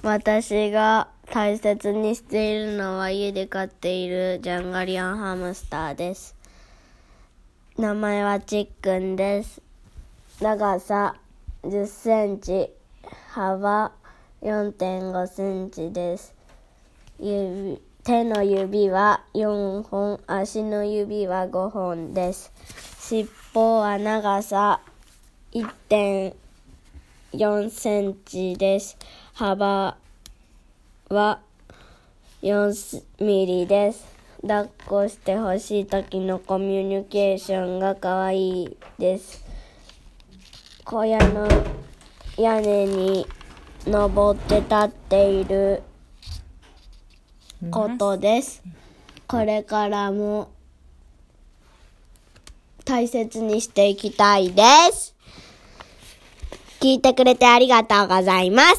私が大切にしているのは家で飼っているジャンガリアンハムスターです。名前はちっくんです。長さ10センチ、幅 4.5 センチです。手の指は4本、足の指は5本です。尻尾は長さ 1.4 センチです。幅は4ミリです。抱っこしてほしい時のコミュニケーションが可愛いです。小屋の屋根に登って立っていることです。これからも大切にしていきたいです。聞いてくれてありがとうございます。